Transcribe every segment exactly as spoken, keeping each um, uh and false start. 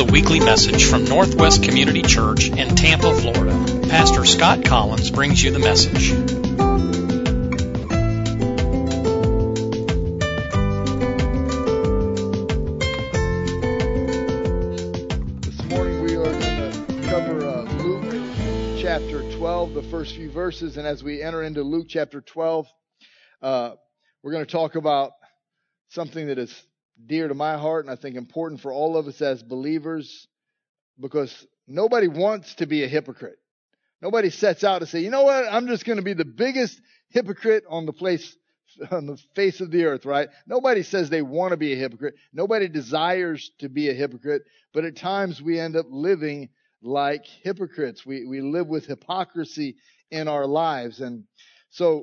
weekly message from Northwest Community Church in Tampa, Florida. Pastor Scott Collins brings you the message. This morning we are going to cover uh, Luke chapter twelve, the first few verses, and as we enter into Luke chapter twelve, uh, we're going to talk about something that is dear to my heart and I think important for all of us as believers, because nobody wants to be a hypocrite. Nobody sets out to say, you know what, I'm just going to be the biggest hypocrite on the place, on the face of the earth, right? Nobody says they want to be a hypocrite. Nobody desires to be a hypocrite, but at times we end up living like hypocrites. We, we live with hypocrisy in our lives. And so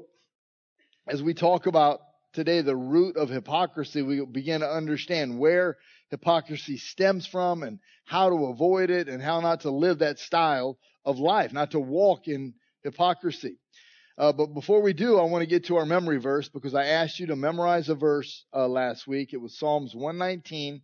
as we talk about today the root of hypocrisy, we begin to understand where hypocrisy stems from and how to avoid it and how not to live that style of life, not to walk in hypocrisy. Uh, but before we do, I want to get to our memory verse, because I asked you to memorize a verse uh, last week. It was Psalms one nineteen,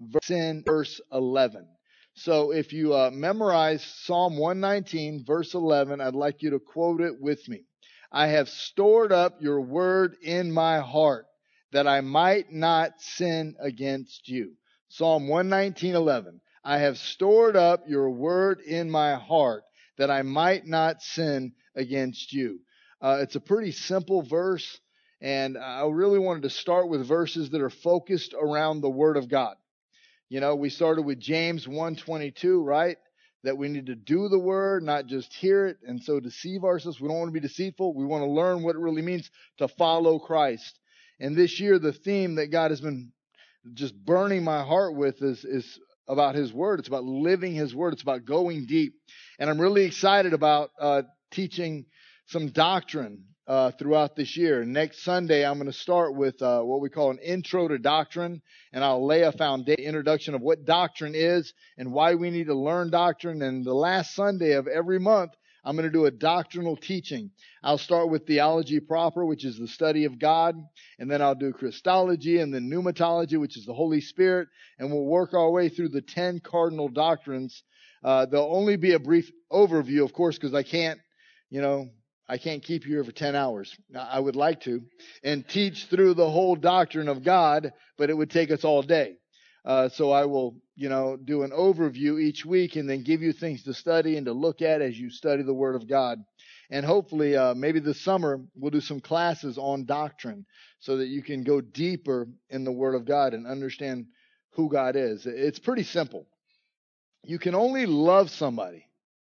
verse eleven. So if you uh, memorize Psalm one nineteen, verse eleven, I'd like you to quote it with me. I have stored up your word in my heart, that I might not sin against you. Psalm one nineteen, eleven. I have stored up your word in my heart, that I might not sin against you. Uh, it's a pretty simple verse, and I really wanted to start with verses that are focused around the word of God. You know, we started with James one twenty-two, right? That we need to do the word, not just hear it, and so deceive ourselves. We don't want to be deceitful. We want to learn what it really means to follow Christ. And this year, the theme that God has been just burning my heart with is, is about His Word. It's about living His Word. It's about going deep. And I'm really excited about uh, teaching some doctrine uh, throughout this year. Next Sunday, I'm going to start with uh, what we call an intro to doctrine, and I'll lay a foundation introduction of what doctrine is and why we need to learn doctrine. And the last Sunday of every month, I'm going to do a doctrinal teaching. I'll start with theology proper, which is the study of God, and then I'll do Christology, and then pneumatology, which is the Holy Spirit, and we'll work our way through the ten cardinal doctrines. Uh, there'll only be a brief overview, of course, because I can't, you know, I can't keep you here for ten hours. I would like to, and teach through the whole doctrine of God, but it would take us all day. Uh, so I will, you know, do an overview each week and then give you things to study and to look at as you study the Word of God. And hopefully, uh, maybe this summer we'll do some classes on doctrine so that you can go deeper in the Word of God and understand who God is. It's pretty simple. You can only love somebody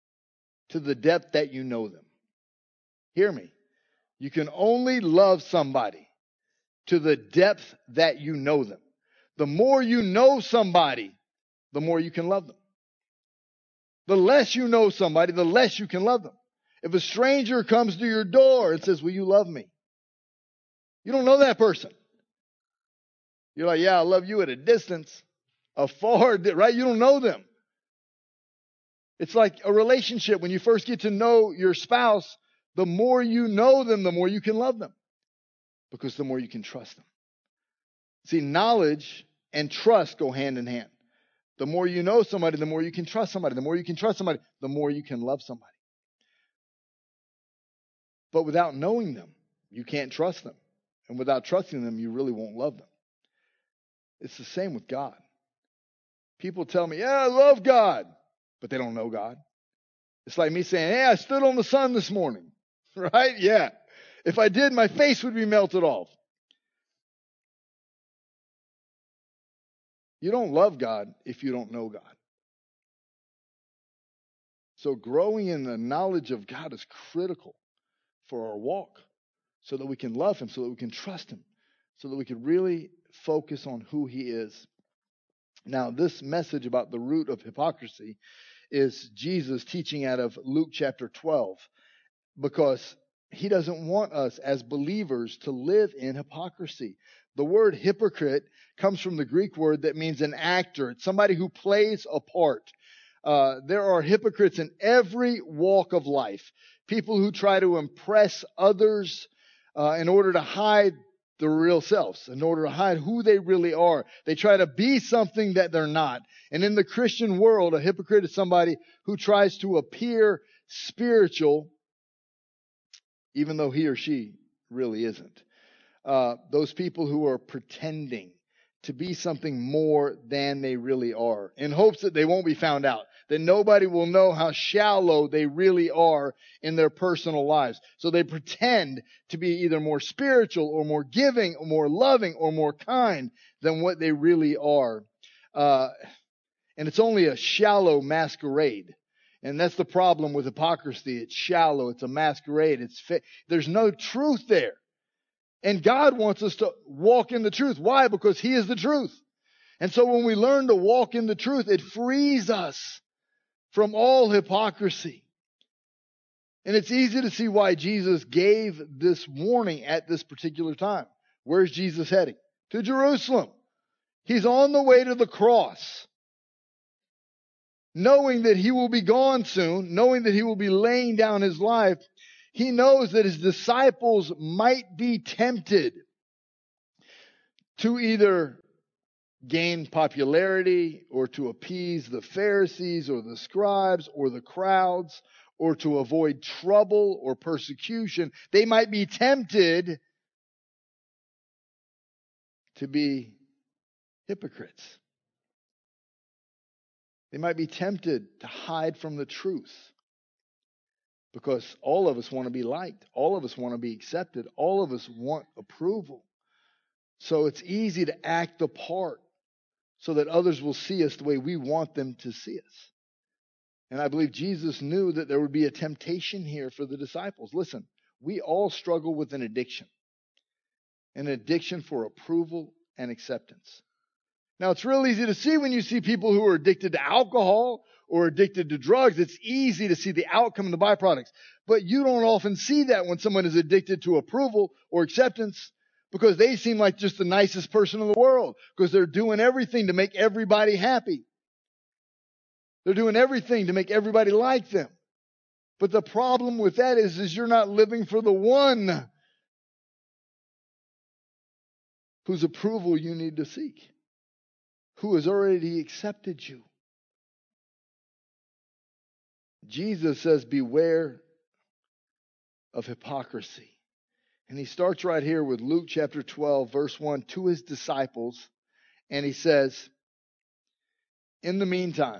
to the depth that you know them. Hear me. You can only love somebody to the depth that you know them. The more you know somebody, the more you can love them. The less you know somebody, the less you can love them. If a stranger comes to your door and says, will you love me? You don't know that person. You're like, yeah, I love you at a distance, afar, right? You don't know them. It's like a relationship. When you first get to know your spouse, the more you know them, the more you can love them, because the more you can trust them. See, knowledge and trust go hand in hand. The more you know somebody, the more you can trust somebody. The more you can trust somebody, the more you can love somebody. But without knowing them, you can't trust them. And without trusting them, you really won't love them. It's the same with God. People tell me, yeah, I love God, but they don't know God. It's like me saying, hey, I stood on the sun this morning. Right? Yeah. If I did, my face would be melted off. You don't love God if you don't know God. So growing in the knowledge of God is critical for our walk, so that we can love Him, so that we can trust Him, so that we can really focus on who He is. Now, this message about the root of hypocrisy is Jesus teaching out of Luke chapter twelve, because He doesn't want us as believers to live in hypocrisy. The word hypocrite comes from the Greek word that means an actor. It's somebody who plays a part. Uh, there are hypocrites in every walk of life. People who try to impress others uh, in order to hide their real selves, in order to hide who they really are. They try to be something that they're not. And in the Christian world, a hypocrite is somebody who tries to appear spiritual, even though he or she really isn't. Uh, those people who are pretending to be something more than they really are, in hopes that they won't be found out, that nobody will know how shallow they really are in their personal lives. So they pretend to be either more spiritual or more giving or more loving or more kind than what they really are. Uh, and it's only a shallow masquerade. And that's the problem with hypocrisy. It's shallow. It's a masquerade. It's fa- There's no truth there. And God wants us to walk in the truth. Why? Because He is the truth. And so when we learn to walk in the truth, it frees us from all hypocrisy. And it's easy to see why Jesus gave this warning at this particular time. Where's Jesus heading? To Jerusalem. He's on the way to the cross. Knowing that He will be gone soon, knowing that He will be laying down His life, He knows that His disciples might be tempted to either gain popularity or to appease the Pharisees or the scribes or the crowds or to avoid trouble or persecution. They might be tempted to be hypocrites. They might be tempted to hide from the truth. Because all of us want to be liked. All of us want to be accepted. All of us want approval. So it's easy to act the part so that others will see us the way we want them to see us. And I believe Jesus knew that there would be a temptation here for the disciples. Listen, we all struggle with an addiction. An addiction for approval and acceptance. Now, it's real easy to see when you see people who are addicted to alcohol or addicted to drugs. It's easy to see the outcome and the byproducts. But you don't often see that when someone is addicted to approval or acceptance, because they seem like just the nicest person in the world, because they're doing everything to make everybody happy. They're doing everything to make everybody like them. But the problem with that is, is you're not living for the one whose approval you need to seek, who has already accepted you. Jesus says, beware of hypocrisy. And He starts right here with Luke chapter twelve, verse one, to His disciples. And He says, in the meantime,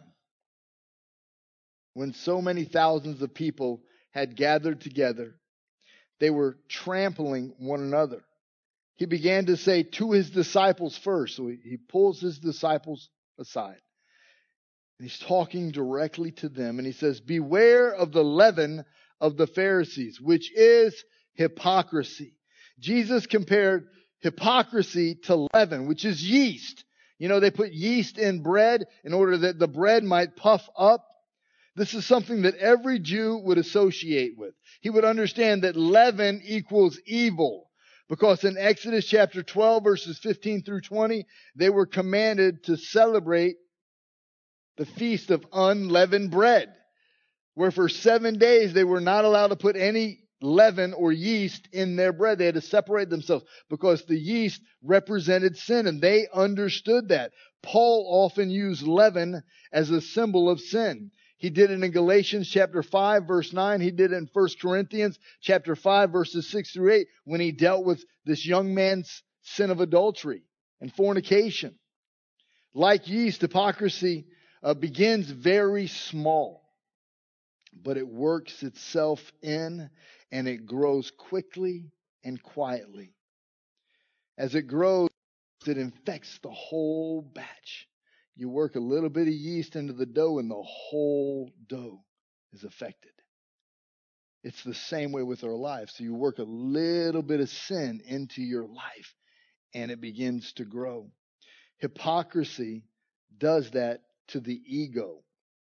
when so many thousands of people had gathered together, they were trampling one another. He began to say to His disciples first. So he, he pulls His disciples aside. And He's talking directly to them. And He says, beware of the leaven of the Pharisees, which is hypocrisy. Jesus compared hypocrisy to leaven, which is yeast. You know, they put yeast in bread in order that the bread might puff up. This is something that every Jew would associate with. He would understand that leaven equals evil. Because in Exodus chapter twelve, verses fifteen through twenty, they were commanded to celebrate the feast of unleavened bread, where for seven days they were not allowed to put any leaven or yeast in their bread. They had to separate themselves because the yeast represented sin, and they understood that. Paul often used leaven as a symbol of sin. He did it in Galatians chapter five, verse nine. He did it in First Corinthians chapter five, verses six through eight, when he dealt with this young man's sin of adultery and fornication. Like yeast, hypocrisy uh, begins very small, but it works itself in, and it grows quickly and quietly. As it grows, it infects the whole batch. You work a little bit of yeast into the dough, and the whole dough is affected. It's the same way with our lives. So you work a little bit of sin into your life, and it begins to grow. Hypocrisy does that to the ego,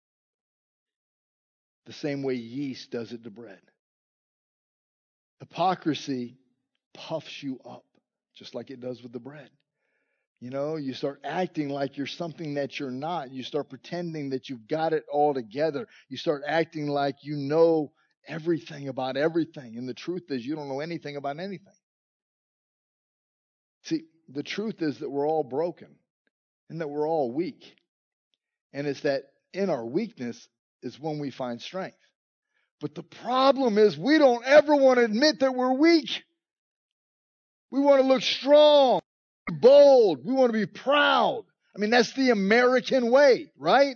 the same way yeast does it to bread. Hypocrisy puffs you up, just like it does with the bread. You know, you start acting like you're something that you're not. You start pretending that you've got it all together. You start acting like you know everything about everything. And the truth is, you don't know anything about anything. See, the truth is that we're all broken and that we're all weak. And it's that in our weakness is when we find strength. But the problem is we don't ever want to admit that we're weak. We want to look strong, bold. We want to be proud. I mean, that's the American way, right?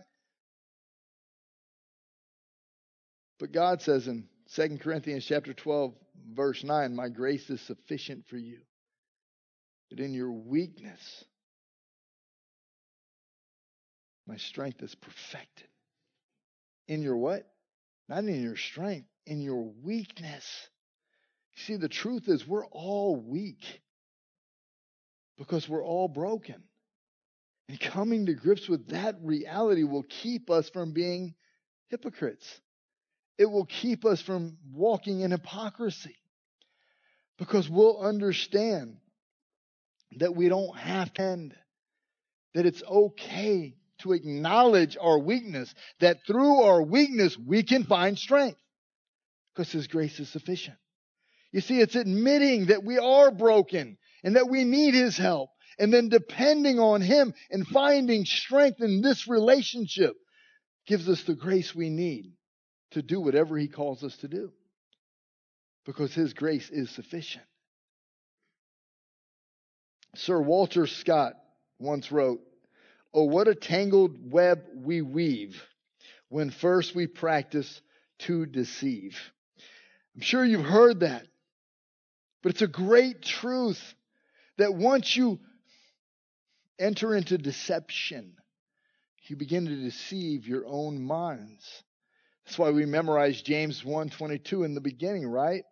But God says in Second Corinthians chapter twelve, verse nine, my grace is sufficient for you. That in your weakness, my strength is perfected. In your what? Not in your strength, in your weakness. You see, the truth is we're all weak because we're all broken. And coming to grips with that reality will keep us from being hypocrites. It will keep us from walking in hypocrisy because we'll understand that we don't have to end, that it's okay to acknowledge our weakness, that through our weakness we can find strength because His grace is sufficient. You see, it's admitting that we are broken and that we need His help, and then depending on Him and finding strength in this relationship gives us the grace we need to do whatever He calls us to do because His grace is sufficient. Sir Walter Scott once wrote, "Oh, what a tangled web we weave when first we practice to deceive." I'm sure you've heard that, but it's a great truth that once you enter into deception, you begin to deceive your own minds. That's why we memorize James one twenty-two in the beginning, right?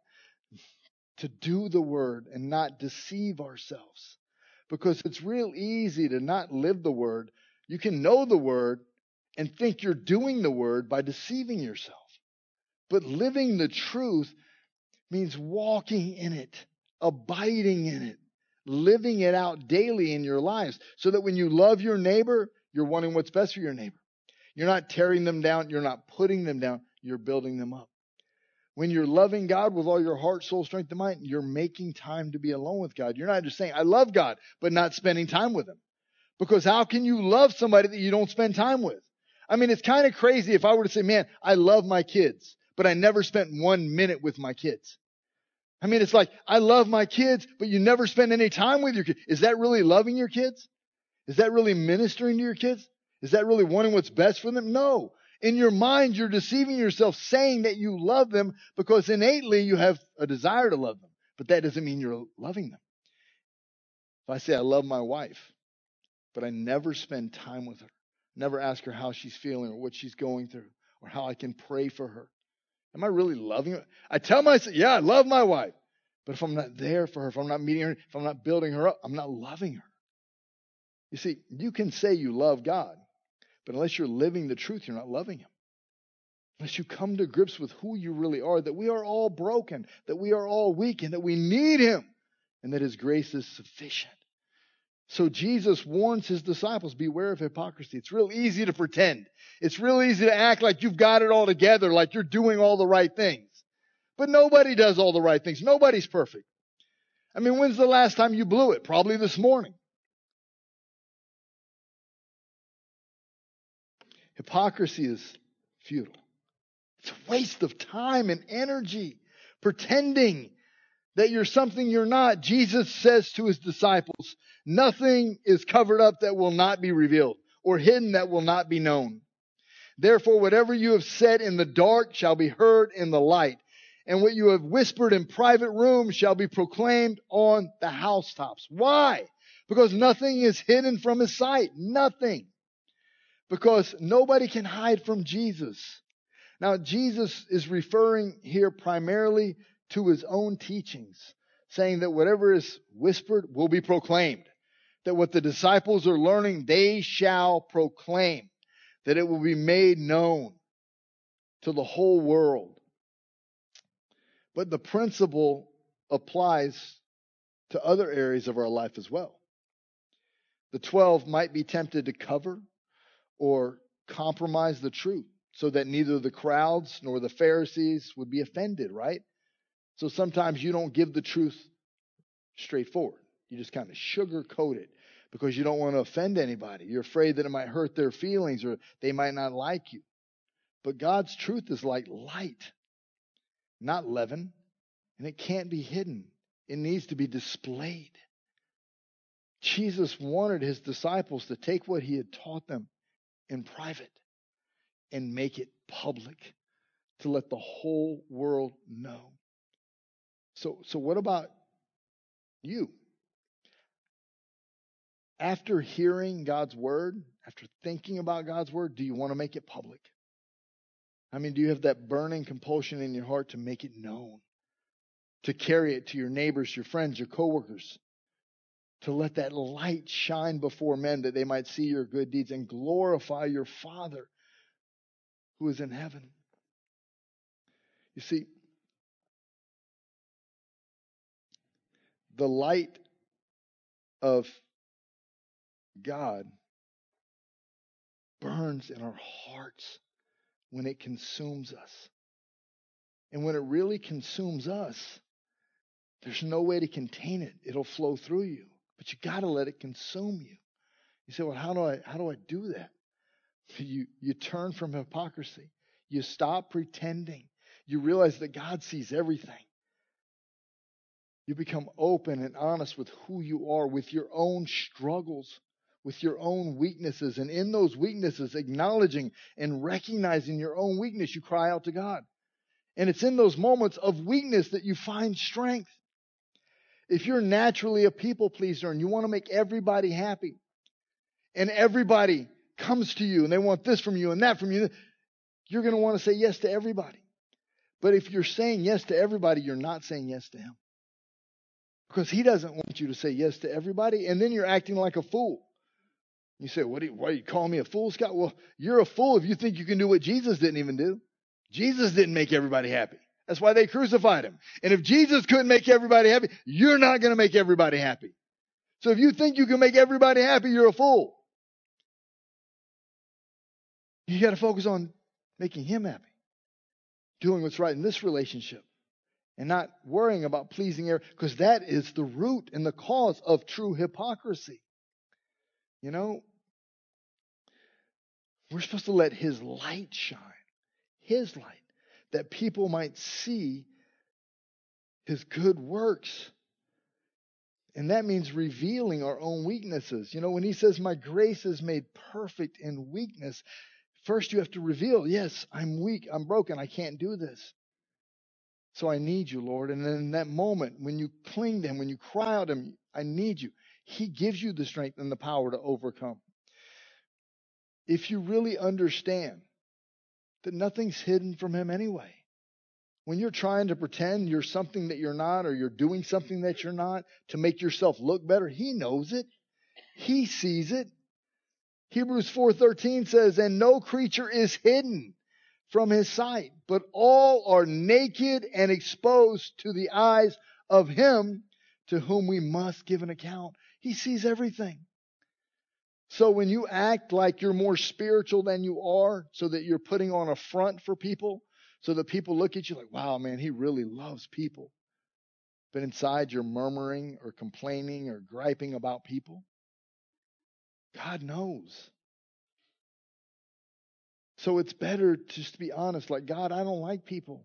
To do the word and not deceive ourselves. Because it's real easy to not live the word. You can know the word and think you're doing the word by deceiving yourself. But living the truth means walking in it, abiding in it, living it out daily in your lives. So that when you love your neighbor, you're wanting what's best for your neighbor. You're not tearing them down. You're not putting them down. You're building them up. When you're loving God with all your heart, soul, strength, and mind, you're making time to be alone with God. You're not just saying, I love God, but not spending time with Him. Because how can you love somebody that you don't spend time with? I mean, it's kind of crazy if I were to say, man, I love my kids, but I never spent one minute with my kids. I mean, it's like, I love my kids, but you never spend any time with your kids. Is that really loving your kids? Is that really ministering to your kids? Is that really wanting what's best for them? No. In your mind, you're deceiving yourself saying that you love them because innately you have a desire to love them. But that doesn't mean you're loving them. If I say I love my wife, but I never spend time with her, never ask her how she's feeling or what she's going through or how I can pray for her, am I really loving her? I tell myself, yeah, I love my wife. But if I'm not there for her, if I'm not meeting her, if I'm not building her up, I'm not loving her. You see, you can say you love God, but unless you're living the truth, you're not loving Him. Unless you come to grips with who you really are, that we are all broken, that we are all weak, and that we need Him, and that His grace is sufficient. So Jesus warns His disciples, beware of hypocrisy. It's real easy to pretend. It's real easy to act like you've got it all together, like you're doing all the right things. But nobody does all the right things. Nobody's perfect. I mean, when's the last time you blew it? Probably this morning. Hypocrisy is futile. It's a waste of time and energy pretending that you're something you're not. Jesus says to His disciples, nothing is covered up that will not be revealed, or hidden that will not be known. Therefore, whatever you have said in the dark shall be heard in the light, and what you have whispered in private rooms shall be proclaimed on the housetops. Why? Because nothing is hidden from His sight. Nothing. Because nobody can hide from Jesus. Now, Jesus is referring here primarily to His own teachings, saying that whatever is whispered will be proclaimed. That what the disciples are learning, they shall proclaim. That it will be made known to the whole world. But the principle applies to other areas of our life as well. The twelve might be tempted to cover or compromise the truth so that neither the crowds nor the Pharisees would be offended, right? So sometimes you don't give the truth straightforward. You just kind of sugarcoat it because you don't want to offend anybody. You're afraid that it might hurt their feelings or they might not like you. But God's truth is like light, not leaven, and it can't be hidden. It needs to be displayed. Jesus wanted his disciples to take what he had taught them in private and make it public to let the whole world know. So, so what about you? After hearing God's word, after thinking about God's word, do you want to make it public? I mean, do you have that burning compulsion in your heart to make it known? To carry it to your neighbors, your friends, your coworkers? To let that light shine before men that they might see your good deeds and glorify your Father who is in heaven. You see, the light of God burns in our hearts when it consumes us. And when it really consumes us, there's no way to contain it. It'll flow through you. But you got to let it consume you. You say, well, how do I how do I do that? You you turn from hypocrisy. You stop pretending. You realize that God sees everything. You become open and honest with who you are, with your own struggles, with your own weaknesses. And in those weaknesses, acknowledging and recognizing your own weakness, you cry out to God. And it's in those moments of weakness that you find strength. If you're naturally a people pleaser and you want to make everybody happy, and everybody comes to you and they want this from you and that from you, you're going to want to say yes to everybody. But if you're saying yes to everybody, you're not saying yes to him. Because he doesn't want you to say yes to everybody, and then you're acting like a fool. You say, what do you, why are you calling me a fool, Scott? Well, you're a fool if you think you can do what Jesus didn't even do. Jesus didn't make everybody happy. That's why they crucified him. And if Jesus couldn't make everybody happy, you're not going to make everybody happy. So if you think you can make everybody happy, you're a fool. You got to focus on making him happy, doing what's right in this relationship, and not worrying about pleasing everyone, because that is the root and the cause of true hypocrisy. You know, we're supposed to let his light shine, his light, that people might see his good works. And that means revealing our own weaknesses. You know, when he says, my grace is made perfect in weakness, first you have to reveal, yes, I'm weak, I'm broken, I can't do this. So I need you, Lord. And then in that moment, when you cling to him, when you cry out to him, I need you, he gives you the strength and the power to overcome. If you really understand that nothing's hidden from him anyway. When you're trying to pretend you're something that you're not, or you're doing something that you're not to make yourself look better, he knows it. He sees it. Hebrews four thirteen says, and no creature is hidden from his sight, but all are naked and exposed to the eyes of him to whom we must give an account. He sees everything. So when you act like you're more spiritual than you are, so that you're putting on a front for people, so that people look at you like, wow, man, he really loves people. But inside you're murmuring or complaining or griping about people. God knows. So it's better just to be honest, like, God, I don't like people.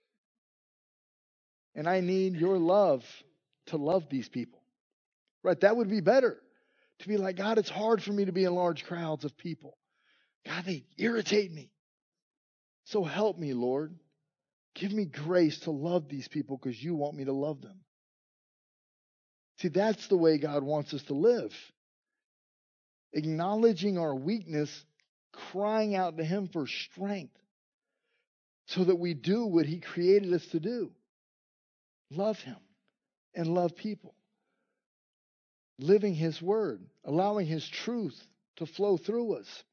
And I need your love to love these people. Right? That would be better. To be like, God, it's hard for me to be in large crowds of people. God, they irritate me. So help me, Lord. Give me grace to love these people because you want me to love them. See, that's the way God wants us to live. Acknowledging our weakness, crying out to him for strength so that we do what he created us to do. Love him and love people. Living his word, allowing his truth to flow through us.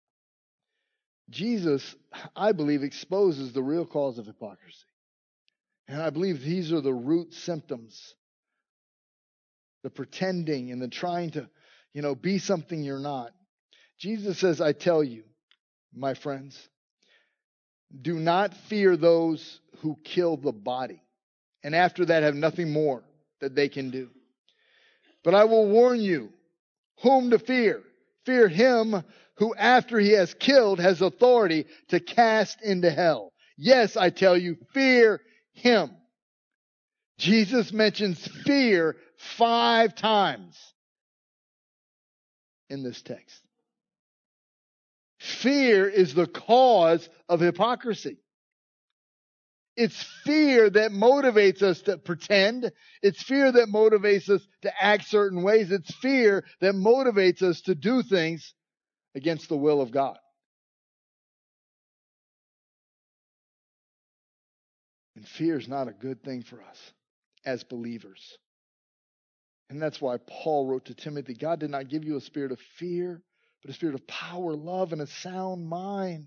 Jesus, I believe, exposes the real cause of hypocrisy. And I believe these are the root symptoms. The pretending and the trying to, you know, be something you're not. Jesus says, I tell you, my friends, do not fear those who kill the body, and after that have nothing more that they can do. But I will warn you whom to fear. Fear him who after he has killed has authority to cast into hell. Yes, I tell you, fear him. Jesus mentions fear five times in this text. Fear is the cause of hypocrisy. It's fear that motivates us to pretend. It's fear that motivates us to act certain ways. It's fear that motivates us to do things against the will of God. And fear is not a good thing for us as believers. And that's why Paul wrote to Timothy, God did not give you a spirit of fear, but a spirit of power, love, and a sound mind.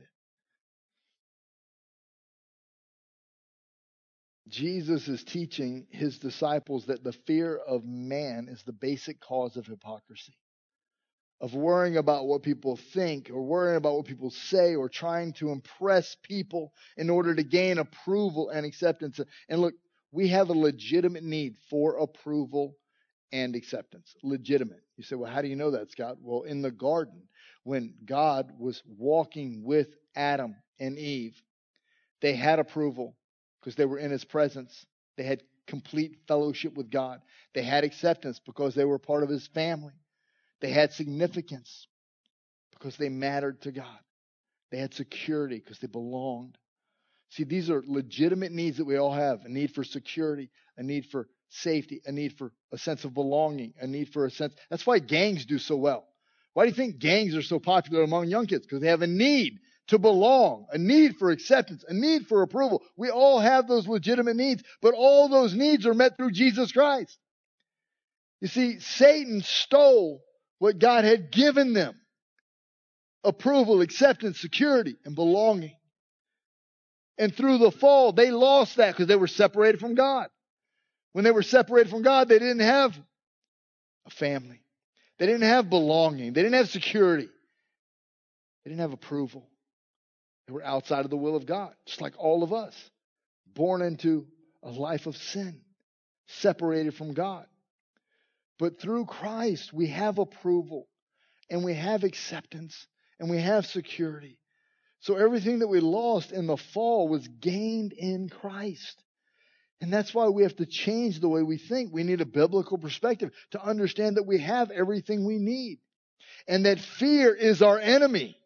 Jesus is teaching his disciples that the fear of man is the basic cause of hypocrisy, of worrying about what people think or worrying about what people say or trying to impress people in order to gain approval and acceptance. And look, we have a legitimate need for approval and acceptance. Legitimate. You say, well, how do you know that, Scott? Well, in the garden, when God was walking with Adam and Eve, they had approval because they were in his presence. They had complete fellowship with God. They had acceptance because they were part of his family. They had significance because they mattered to God. They had security because they belonged. See, these are legitimate needs that we all have. A need for security, a need for safety, a need for a sense of belonging, a need for a sense. That's why gangs do so well. Why do you think gangs are so popular among young kids? Because they have a need to belong, a need for acceptance, a need for approval. We all have those legitimate needs, but all those needs are met through Jesus Christ. You see, Satan stole what God had given them. Approval, acceptance, security, and belonging. And through the fall, they lost that because they were separated from God. When they were separated from God, they didn't have a family. They didn't have belonging. They didn't have security. They didn't have approval. They were outside of the will of God, just like all of us. Born into a life of sin, separated from God. But through Christ, we have approval, and we have acceptance, and we have security. So everything that we lost in the fall was gained in Christ. And that's why we have to change the way we think. We need a biblical perspective to understand that we have everything we need. And that fear is our enemy.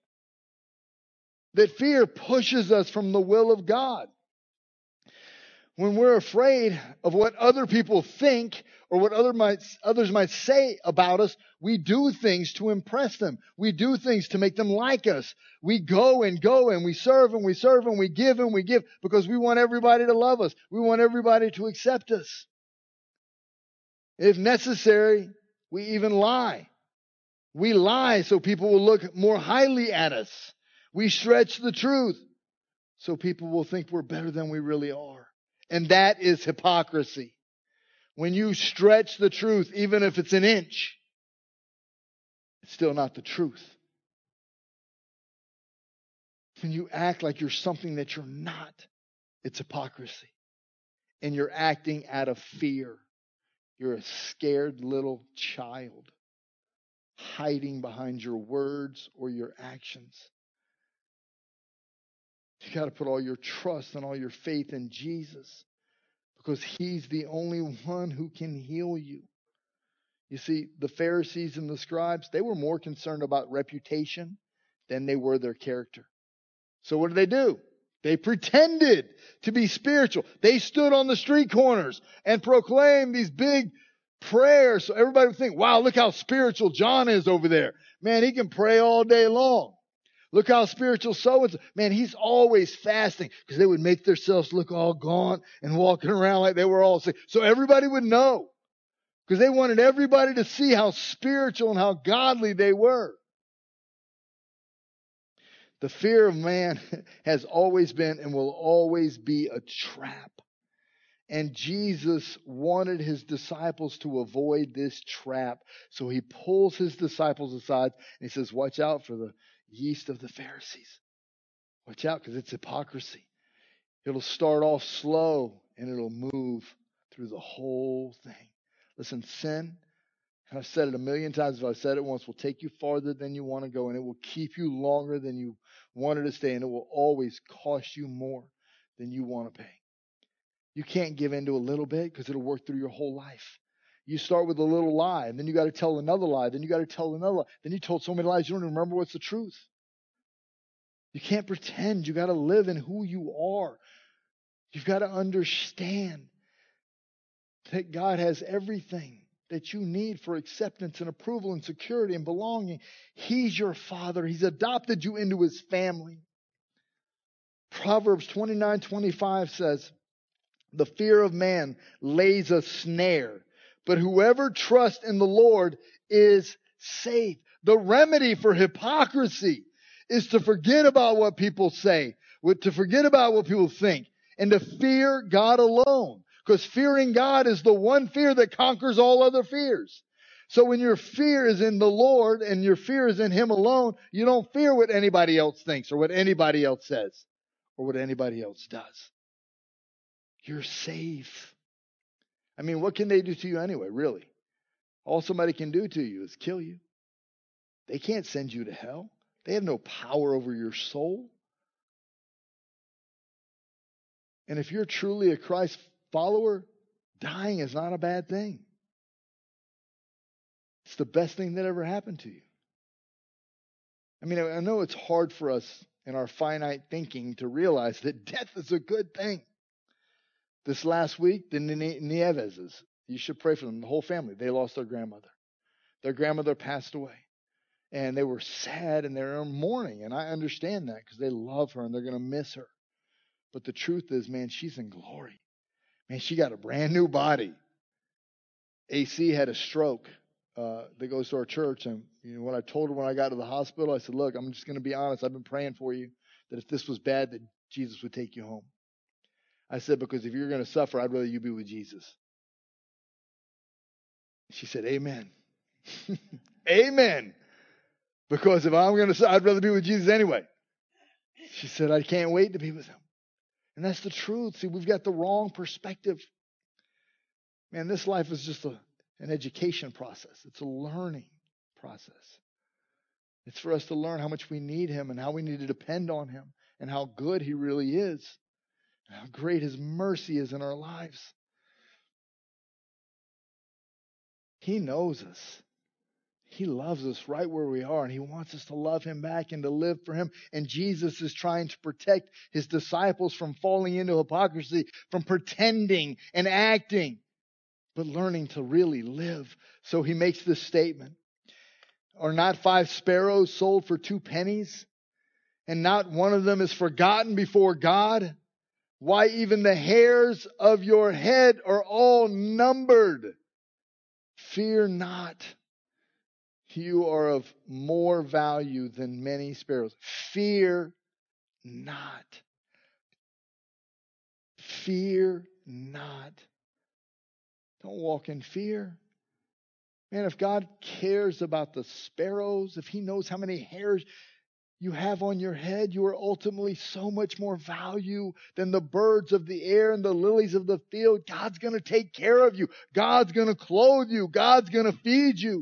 That fear pushes us from the will of God. When we're afraid of what other people think or what other might, others might say about us, we do things to impress them. We do things to make them like us. We go and go and we serve and we serve and we give and we give because we want everybody to love us. We want everybody to accept us. If necessary, we even lie. We lie so people will look more highly at us. We stretch the truth so people will think we're better than we really are. And that is hypocrisy. When you stretch the truth, even if it's an inch, it's still not the truth. When you act like you're something that you're not, it's hypocrisy. And you're acting out of fear. You're a scared little child, hiding behind your words or your actions. You got to put all your trust and all your faith in Jesus because he's the only one who can heal you. You see, the Pharisees and the scribes, they were more concerned about reputation than they were their character. So what did they do? They pretended to be spiritual. They stood on the street corners and proclaimed these big prayers. So everybody would think, wow, look how spiritual John is over there. Man, he can pray all day long. Look how spiritual so-and-so. Man, he's always fasting. Because they would make themselves look all gaunt and walking around like they were all sick. So everybody would know. Because they wanted everybody to see how spiritual and how godly they were. The fear of man has always been and will always be a trap. And Jesus wanted his disciples to avoid this trap. So he pulls his disciples aside and he says, watch out for the yeast of the Pharisees. Watch out because it's hypocrisy. It'll start off slow and it'll move through the whole thing. Listen, sin I've said it a million times. If I've said it once, will take you farther than you want to go, and it will keep you longer than you wanted to stay, and it will always cost you more than you want to pay. You can't give in to a little bit because it'll work through your whole life. You start with a little lie, and then you got to tell another lie, then you got to tell another lie. Then you told so many lies you don't even remember what's the truth. You can't pretend. You got to live in who you are. You've got to understand that God has everything that you need for acceptance and approval and security and belonging. He's your Father. He's adopted you into His family. Proverbs twenty-nine twenty-five says, the fear of man lays a snare, but whoever trusts in the Lord is safe. The remedy for hypocrisy is to forget about what people say, to forget about what people think, and to fear God alone. Because fearing God is the one fear that conquers all other fears. So when your fear is in the Lord and your fear is in Him alone, you don't fear what anybody else thinks or what anybody else says or what anybody else does. You're safe. I mean, what can they do to you anyway, really? All somebody can do to you is kill you. They can't send you to hell. They have no power over your soul. And if you're truly a Christ follower, dying is not a bad thing. It's the best thing that ever happened to you. I mean, I know it's hard for us in our finite thinking to realize that death is a good thing. This last week, the Nieveses, you should pray for them, the whole family. They lost their grandmother. Their grandmother passed away. And they were sad and they were in mourning. And I understand that because they love her and they're going to miss her. But the truth is, man, she's in glory. Man, she got a brand new body. A C had a stroke uh, that goes to our church. And you know, when I told her when I got to the hospital, I said, look, I'm just going to be honest. I've been praying for you that if this was bad, that Jesus would take you home. I said, because if you're going to suffer, I'd rather you be with Jesus. She said, amen. Amen. Because if I'm going to, I'd rather be with Jesus anyway. She said, I can't wait to be with Him. And that's the truth. See, we've got the wrong perspective. Man, this life is just a, an education process. It's a learning process. It's for us to learn how much we need Him and how we need to depend on Him and how good He really is and how great His mercy is in our lives. He knows us. He loves us right where we are, and He wants us to love Him back and to live for Him. And Jesus is trying to protect His disciples from falling into hypocrisy, from pretending and acting, but learning to really live. So He makes this statement. Are not five sparrows sold for two pennies? And not one of them is forgotten before God? Why, even the hairs of your head are all numbered. Fear not. You are of more value than many sparrows. Fear not. Fear not. Don't walk in fear. Man, if God cares about the sparrows, if He knows how many hairs you have on your head, you are ultimately so much more value than the birds of the air and the lilies of the field. God's going to take care of you. God's going to clothe you. God's going to feed you.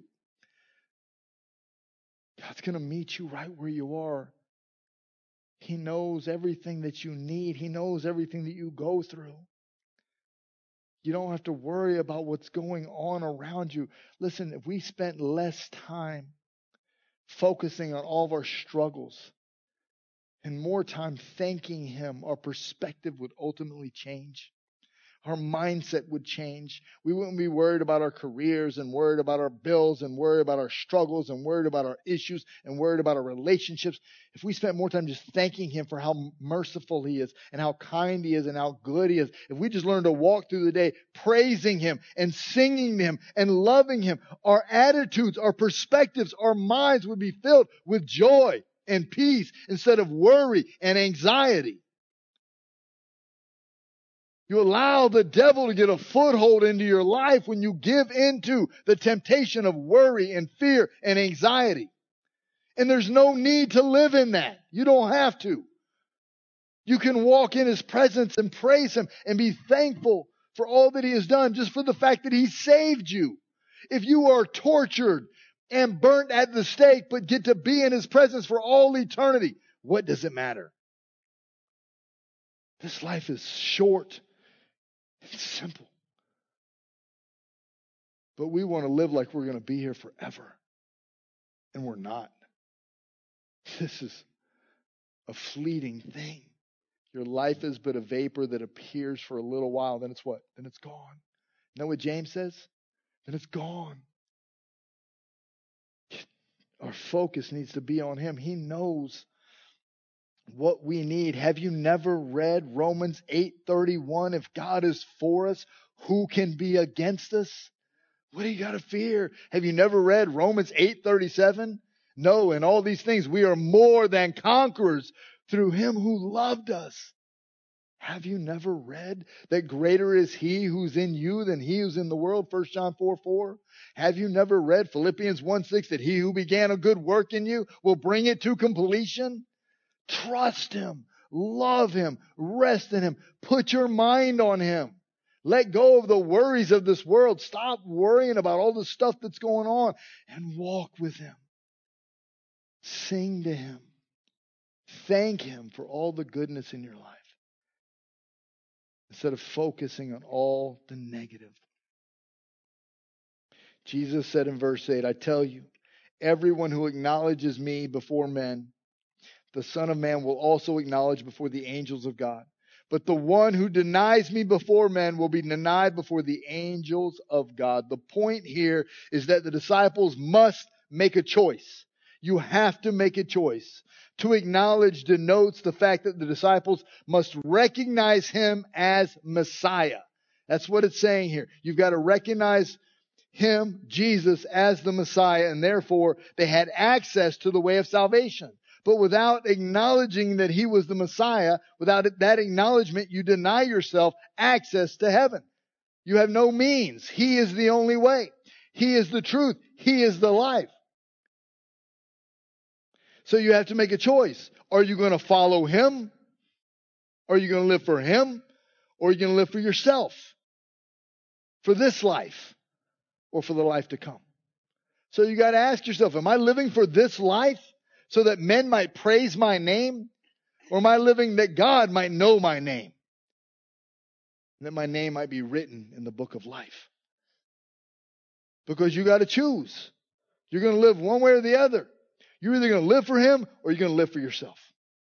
God's going to meet you right where you are. He knows everything that you need. He knows everything that you go through. You don't have to worry about what's going on around you. Listen, if we spent less time focusing on all of our struggles and more time thanking Him, our perspective would ultimately change. Our mindset would change. We wouldn't be worried about our careers and worried about our bills and worried about our struggles and worried about our issues and worried about our relationships. If we spent more time just thanking Him for how merciful He is and how kind He is and how good He is, if we just learned to walk through the day praising Him and singing Him and loving Him, our attitudes, our perspectives, our minds would be filled with joy and peace instead of worry and anxiety. You allow the devil to get a foothold into your life when you give into the temptation of worry and fear and anxiety. And there's no need to live in that. You don't have to. You can walk in His presence and praise Him and be thankful for all that He has done, just for the fact that He saved you. if you are tortured and burnt at the stake, but get to be in His presence for all eternity, what does it matter? This life is short and simple. But we want to live like we're going to be here forever. And we're not. This is a fleeting thing. Your life is but a vapor that appears for a little while. Then it's what? Then it's gone. You know what James says? Then it's gone. Our focus needs to be on Him. He knows what we need. Have you never read Romans eight thirty-one? If God is for us, who can be against us? What do you got to fear? Have you never read Romans eight thirty-seven? No, in all these things we are more than conquerors through Him who loved us. Have you never read that greater is He who's in you than he who's in the world? First John four four. Have you never read Philippians one six that He who began a good work in you will bring it to completion? Trust Him. Love Him. Rest in Him. Put your mind on Him. Let go of the worries of this world. Stop worrying about all the stuff that's going on and walk with Him. Sing to Him. Thank Him for all the goodness in your life, instead of focusing on all the negative. Jesus said in verse eight, I tell you, everyone who acknowledges me before men, the Son of Man will also acknowledge before the angels of God. But the one who denies me before men will be denied before the angels of God. The point here is that the disciples must make a choice. You have to make a choice. To acknowledge denotes the fact that the disciples must recognize Him as Messiah. That's what it's saying here. You've got to recognize Him, Jesus, as the Messiah, and therefore they had access to the way of salvation. But without acknowledging that He was the Messiah, without that acknowledgement, you deny yourself access to heaven. You have no means. He is the only way. He is the truth. He is the life. So you have to make a choice. Are you going to follow Him? Are you going to live for Him? Or are you going to live for yourself? For this life? Or for the life to come? So you got to ask yourself, am I living for this life so that men might praise my name? Or am I living that God might know my name? And that my name might be written in the book of life? Because you got to choose. You're going to live one way or the other. You're either going to live for Him or you're going to live for yourself.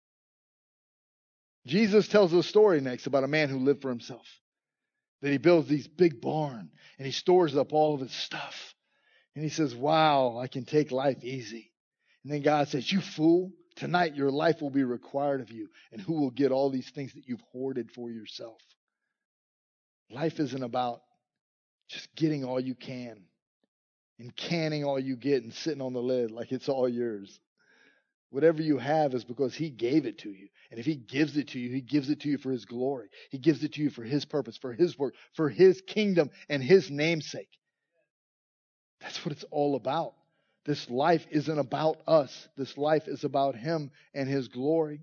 Jesus tells a story next about a man who lived for himself. That he builds these big barn and he stores up all of his stuff. And he says, wow, I can take life easy. And then God says, you fool, tonight your life will be required of you. And who will get all these things that you've hoarded for yourself? Life isn't about just getting all you can. And canning all you get and sitting on the lid like it's all yours. Whatever you have is because He gave it to you. And if He gives it to you, He gives it to you for His glory. He gives it to you for His purpose, for His work, for His kingdom and His namesake. That's what it's all about. This life isn't about us. This life is about Him and His glory.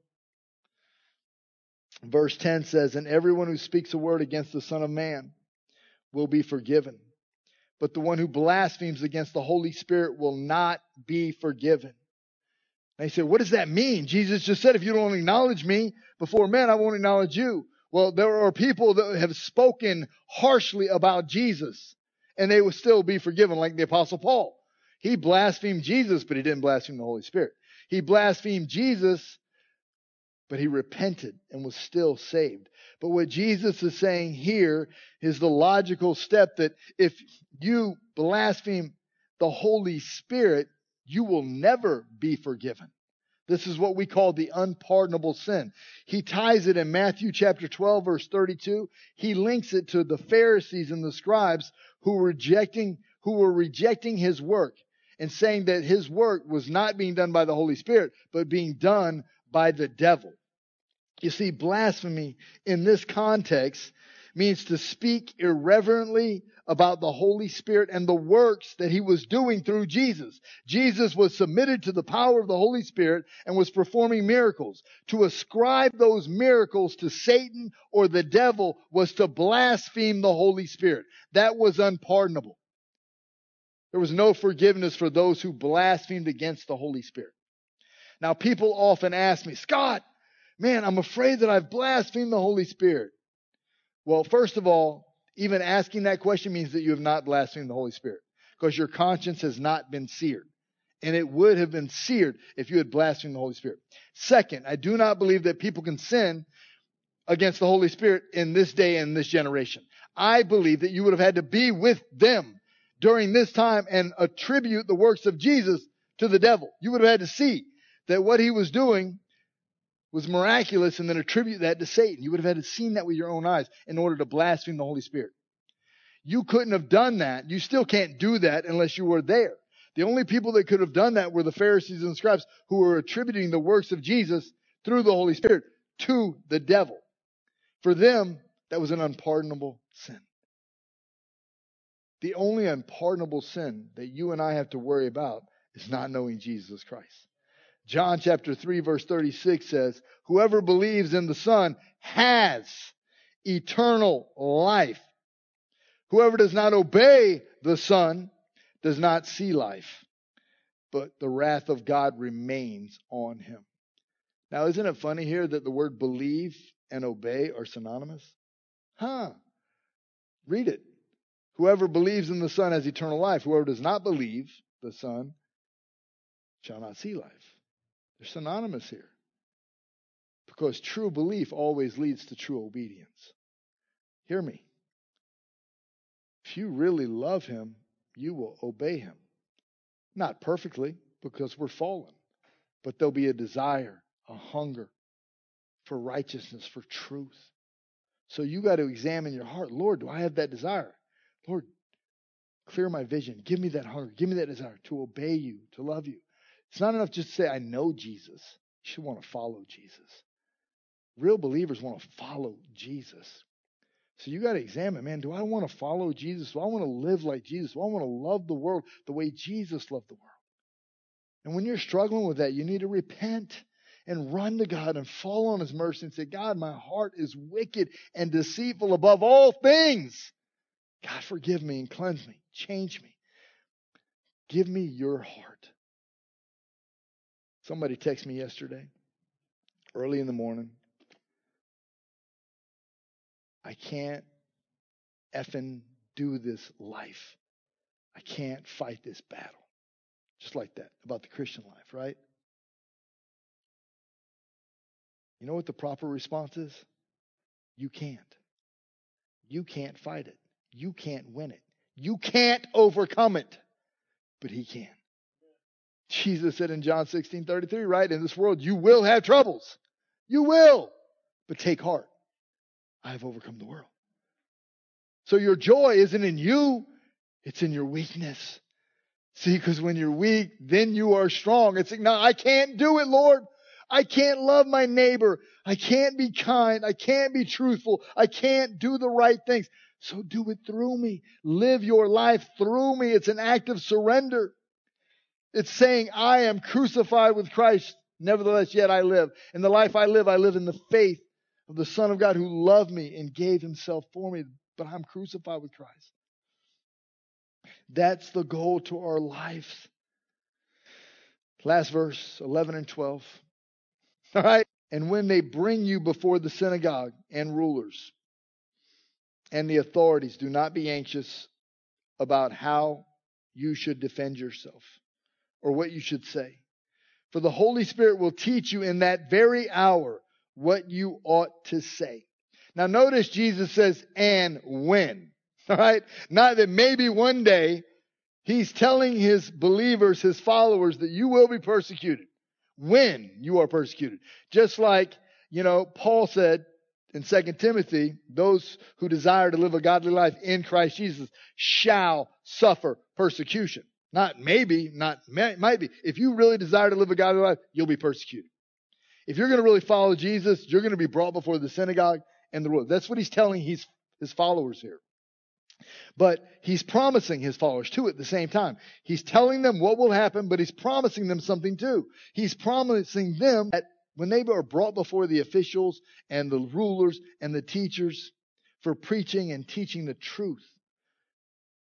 Verse ten says, and everyone who speaks a word against the Son of Man will be forgiven. But the one who blasphemes against the Holy Spirit will not be forgiven. And he said, what does that mean? Jesus just said, if you don't acknowledge me before men, I won't acknowledge you. Well, there are people that have spoken harshly about Jesus, and they will still be forgiven, like the Apostle Paul. He blasphemed Jesus, but he didn't blaspheme the Holy Spirit. He blasphemed Jesus, but he repented and was still saved. But what Jesus is saying here is the logical step that if you blaspheme the Holy Spirit, you will never be forgiven. This is what we call the unpardonable sin. He ties it in Matthew chapter twelve, verse thirty-two. He links it to the Pharisees and the scribes who were rejecting, who were rejecting His work and saying that His work was not being done by the Holy Spirit, but being done by the devil. You see, blasphemy in this context means to speak irreverently about the Holy Spirit and the works that He was doing through Jesus. Jesus was submitted to the power of the Holy Spirit and was performing miracles. To ascribe those miracles to Satan or the devil was to blaspheme the Holy Spirit. That was unpardonable. There was no forgiveness for those who blasphemed against the Holy Spirit. Now, people often ask me, Scott, man, I'm afraid that I've blasphemed the Holy Spirit. Well, first of all, even asking that question means that you have not blasphemed the Holy Spirit, because your conscience has not been seared. And it would have been seared if you had blasphemed the Holy Spirit. Second, I do not believe that people can sin against the Holy Spirit in this day and this generation. I believe that you would have had to be with them during this time and attribute the works of Jesus to the devil. You would have had to see that what he was doing was miraculous and then attribute that to Satan. You would have had to seen that with your own eyes in order to blaspheme the Holy Spirit. You couldn't have done that. You still can't do that unless you were there. The only people that could have done that were the Pharisees and scribes, who were attributing the works of Jesus through the Holy Spirit to the devil. For them, that was an unpardonable sin. The only unpardonable sin that you and I have to worry about is not knowing Jesus Christ. John chapter three verse thirty-six says, whoever believes in the Son has eternal life. Whoever does not obey the Son does not see life, but the wrath of God remains on him. Now, isn't it funny here that the word believe and obey are synonymous? Huh. Read it. Whoever believes in the Son has eternal life. Whoever does not believe the Son shall not see life. They're synonymous here. Because true belief always leads to true obedience. Hear me. If you really love him, you will obey him. Not perfectly, because we're fallen. But there'll be a desire, a hunger for righteousness, for truth. So you got to examine your heart. Lord, do I have that desire? Lord, clear my vision. Give me that hunger. Give me that desire to obey you, to love you. It's not enough just to say, I know Jesus. You should want to follow Jesus. Real believers want to follow Jesus. So you got to examine, man, do I want to follow Jesus? Do I want to live like Jesus? Do I want to love the world the way Jesus loved the world? And when you're struggling with that, you need to repent and run to God and fall on his mercy and say, God, my heart is wicked and deceitful above all things. God, forgive me and cleanse me. Change me. Give me your heart. Somebody texted me yesterday, early in the morning. I can't effing do this life. I can't fight this battle. Just like that, about the Christian life, right? You know what the proper response is? You can't. You can't fight it. You can't win it. You can't overcome it. But he can. Jesus said in John sixteen thirty-three, right? In this world, you will have troubles. You will. But take heart. I have overcome the world. So your joy isn't in you. It's in your weakness. See, because when you're weak, then you are strong. It's like, no, I can't do it, Lord. I can't love my neighbor. I can't be kind. I can't be truthful. I can't do the right things. So do it through me. Live your life through me. It's an act of surrender. It's saying, I am crucified with Christ. Nevertheless, yet I live. And the life I live, I live in the faith of the Son of God who loved me and gave himself for me. But I'm crucified with Christ. That's the goal to our lives. Last verse, eleven and twelve. All right. And when they bring you before the synagogue and rulers and the authorities, do not be anxious about how you should defend yourself or what you should say. For the Holy Spirit will teach you in that very hour what you ought to say. Now notice Jesus says, and when. All right. Not that maybe one day. He's telling his believers, his followers, that you will be persecuted when you are persecuted. Just like, you know, Paul said in Second Timothy, those who desire to live a godly life in Christ Jesus shall suffer persecution. Not maybe, not may, might be. If you really desire to live a godly life, you'll be persecuted. If you're going to really follow Jesus, you're going to be brought before the synagogue and the rulers. That's what he's telling his, his followers here. But he's promising his followers too at the same time. He's telling them what will happen, but he's promising them something too. He's promising them that when they are brought before the officials and the rulers and the teachers for preaching and teaching the truth,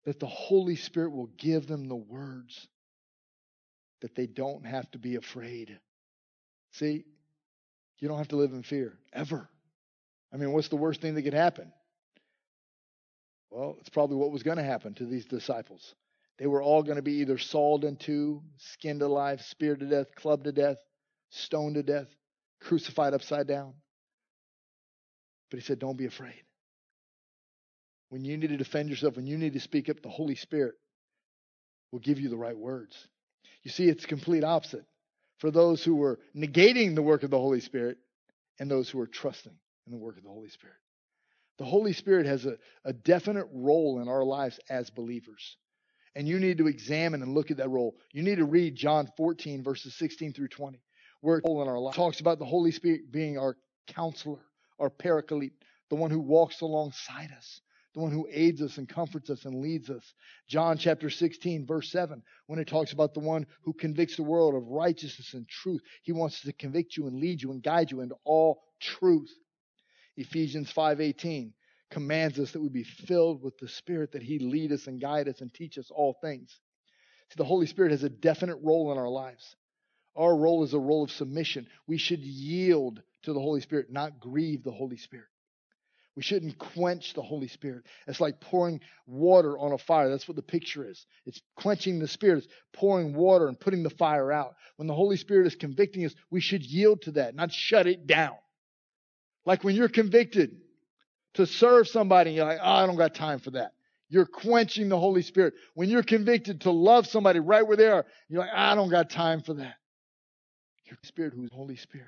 that the Holy Spirit will give them the words that they don't have to be afraid. See, you don't have to live in fear, ever. I mean, what's the worst thing that could happen? Well, it's probably what was going to happen to these disciples. They were all going to be either sawed in two, skinned alive, speared to death, clubbed to death, stoned to death, crucified upside down. But he said, don't be afraid. When you need to defend yourself, when you need to speak up, the Holy Spirit will give you the right words. You see, it's the complete opposite for those who were negating the work of the Holy Spirit and those who are trusting in the work of the Holy Spirit. The Holy Spirit has a, a definite role in our lives as believers. And you need to examine and look at that role. You need to read John fourteen, verses sixteen through twenty, where it's all in our life. It talks about the Holy Spirit being our counselor, our paraclete, the one who walks alongside us, the one who aids us and comforts us and leads us. John chapter sixteen, verse seven, when it talks about the one who convicts the world of righteousness and truth. He wants to convict you and lead you and guide you into all truth. Ephesians five eighteen commands us that we be filled with the Spirit, that He lead us and guide us and teach us all things. See, the Holy Spirit has a definite role in our lives. Our role is a role of submission. We should yield to the Holy Spirit, not grieve the Holy Spirit. We shouldn't quench the Holy Spirit. It's like pouring water on a fire. That's what the picture is. It's quenching the Spirit. It's pouring water and putting the fire out. When the Holy Spirit is convicting us, we should yield to that, not shut it down. Like when you're convicted to serve somebody, and you're like, oh, I don't got time for that. You're quenching the Holy Spirit. When you're convicted to love somebody right where they are, you're like, I don't got time for that. Your Spirit, who's the Holy Spirit.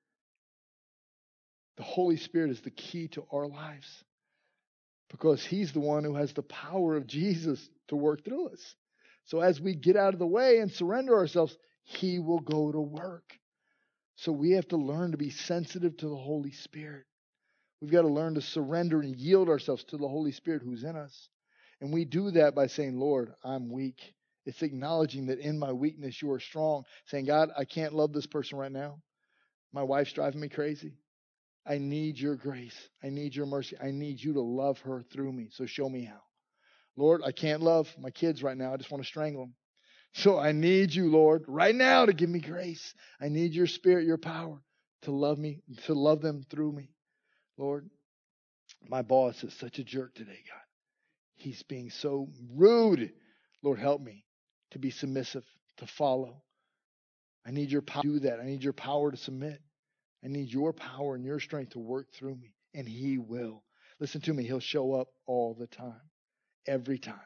The Holy Spirit is the key to our lives because He's the one who has the power of Jesus to work through us. So as we get out of the way and surrender ourselves, He will go to work. So we have to learn to be sensitive to the Holy Spirit. We've got to learn to surrender and yield ourselves to the Holy Spirit who's in us. And we do that by saying, Lord, I'm weak. It's acknowledging that in my weakness you are strong. Saying, God, I can't love this person right now. My wife's driving me crazy. I need your grace. I need your mercy. I need you to love her through me. So show me how. Lord, I can't love my kids right now. I just want to strangle them. So I need you, Lord, right now to give me grace. I need your Spirit, your power to love me, to love them through me. Lord, my boss is such a jerk today, God. He's being so rude. Lord, help me to be submissive, to follow. I need your power to do that. I need your power to submit. I need your power and your strength to work through me. And He will. Listen to me. He'll show up all the time. Every time.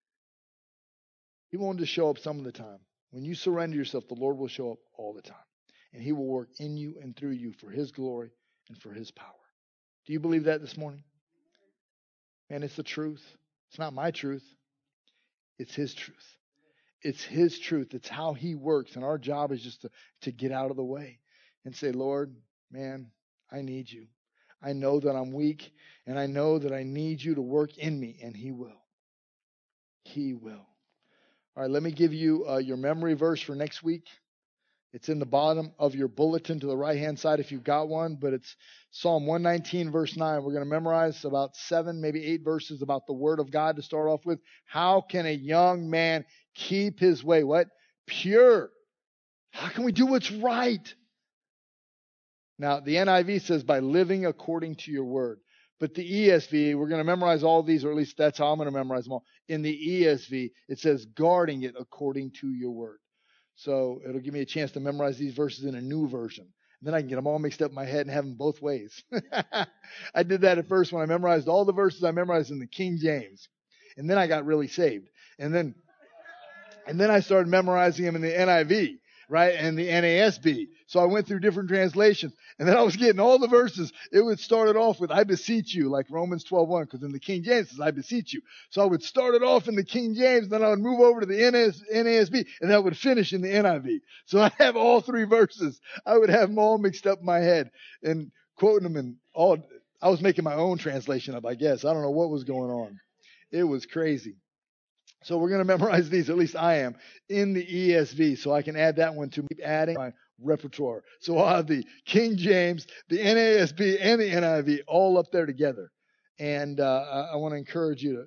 He won't just show up some of the time. When you surrender yourself, the Lord will show up all the time. And He will work in you and through you for His glory and for His power. Do you believe that this morning? Man, it's the truth. It's not my truth. It's His truth. It's His truth. It's how He works. And our job is just to, to get out of the way and say, Lord, man, I need you. I know that I'm weak, and I know that I need you to work in me, and He will. He will. All right, let me give you uh, your memory verse for next week. It's in the bottom of your bulletin to the right-hand side if you've got one, but it's Psalm one nineteen, verse nine. We're going to memorize about seven, maybe eight verses about the Word of God to start off with. How can a young man keep his way, what? Pure. How can we do what's right? Now, the N I V says, by living according to your word. But the E S V, we're going to memorize all these, or at least that's how I'm going to memorize them all. In the E S V, it says, guarding it according to your word. So it'll give me a chance to memorize these verses in a new version. And then I can get them all mixed up in my head and have them both ways. I did that at first when I memorized all the verses I memorized in the King James. And then I got really saved. And then, and then I started memorizing them in the N I V. Right? And the N A S B. So I went through different translations. And then I was getting all the verses. It would start it off with, I beseech you, like Romans twelve one, because in the King James it says, I beseech you. So I would start it off in the King James, then I would move over to the N A S B, and then I would finish in the N I V. So I have all three verses. I would have them all mixed up in my head and quoting them and all. I was making my own translation up, I guess. I don't know what was going on. It was crazy. So we're going to memorize these, at least I am, in the E S V, so I can add that one to keep adding my repertoire. So I'll have the King James, the N A S B, and the N I V all up there together. And uh, I, I want to encourage you to,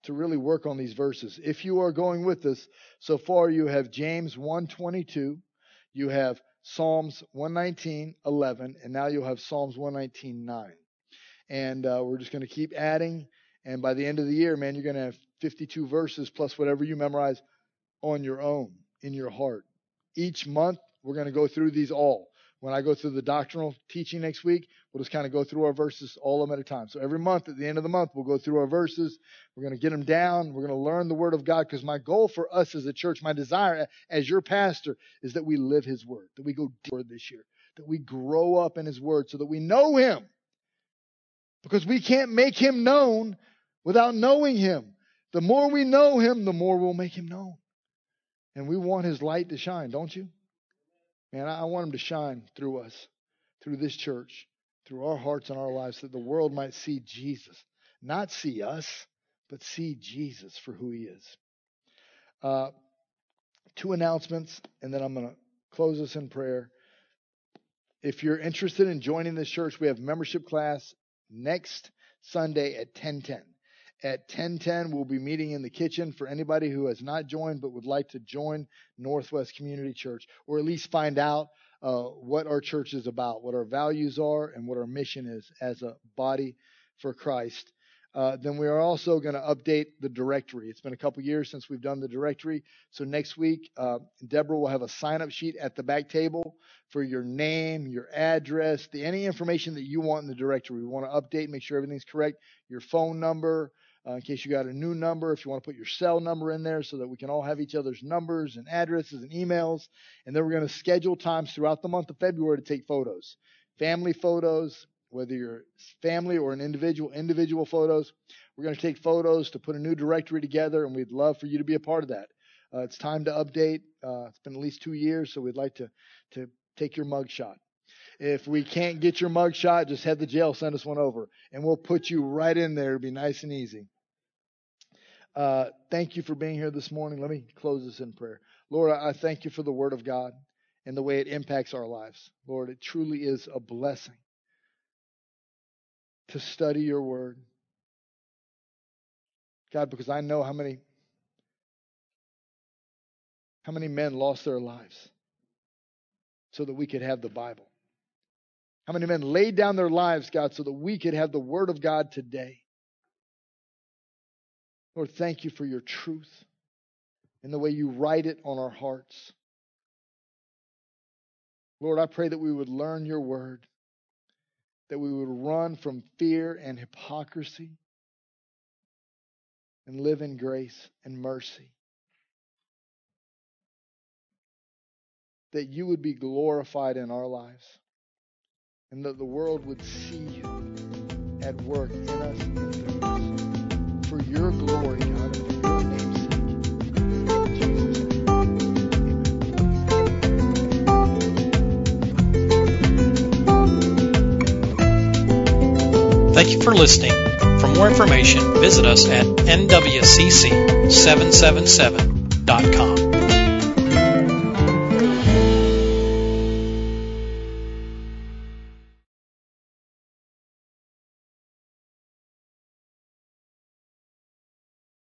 to really work on these verses. If you are going with us, so far you have James one twenty-two, you have Psalms one nineteen, eleven, and now you'll have Psalms one nineteen, nine. And uh, we're just going to keep adding. And by the end of the year, man, you're going to have fifty-two verses plus whatever you memorize on your own, in your heart. Each month, we're going to go through these all. When I go through the doctrinal teaching next week, we'll just kind of go through our verses, all of them at a time. So every month, at the end of the month, we'll go through our verses. We're going to get them down. We're going to learn the Word of God, because my goal for us as a church, my desire as your pastor, is that we live His Word, that we go deeper this year, that we grow up in His Word so that we know Him. Because we can't make Him known without knowing Him. The more we know Him, the more we'll make Him known. And we want His light to shine, don't you? Man, I want Him to shine through us, through this church, through our hearts and our lives, so that the world might see Jesus. Not see us, but see Jesus for who He is. Uh, two announcements, and then I'm going to close us in prayer. If you're interested in joining this church, we have membership class next Sunday at ten ten. At ten ten, we'll be meeting in the kitchen for anybody who has not joined but would like to join Northwest Community Church, or at least find out uh, what our church is about, what our values are, and what our mission is as a body for Christ. Uh, then we are also going to update the directory. It's been a couple years since we've done the directory. So next week, uh, Deborah will have a sign-up sheet at the back table for your name, your address, the, any information that you want in the directory. We want to update, make sure everything's correct, your phone number, Uh, in case you got a new number, if you want to put your cell number in there so that we can all have each other's numbers and addresses and emails. And then we're going to schedule times throughout the month of February to take photos. Family photos, whether you're family or an individual, individual photos. We're going to take photos to put a new directory together, and we'd love for you to be a part of that. Uh, it's time to update. Uh, it's been at least two years, so we'd like to, to take your mug shot. If we can't get your mug shot, just head to jail, send us one over, and we'll put you right in there. It'll be nice and easy. Uh, thank you for being here this morning. Let me close this in prayer. Lord, I thank you for the Word of God and the way it impacts our lives. Lord, it truly is a blessing to study your Word. God, because I know how many, how many men lost their lives so that we could have the Bible. How many men laid down their lives, God, so that we could have the Word of God today. Lord, thank you for your truth and the way you write it on our hearts. Lord, I pray that we would learn your word, that we would run from fear and hypocrisy and live in grace and mercy. That you would be glorified in our lives and that the world would see you at work in us and through us. For your glory, God, and for your name's sake. In Jesus' name. Amen. Thank you for listening. For more information, visit us at N W C C seven seven seven dot com.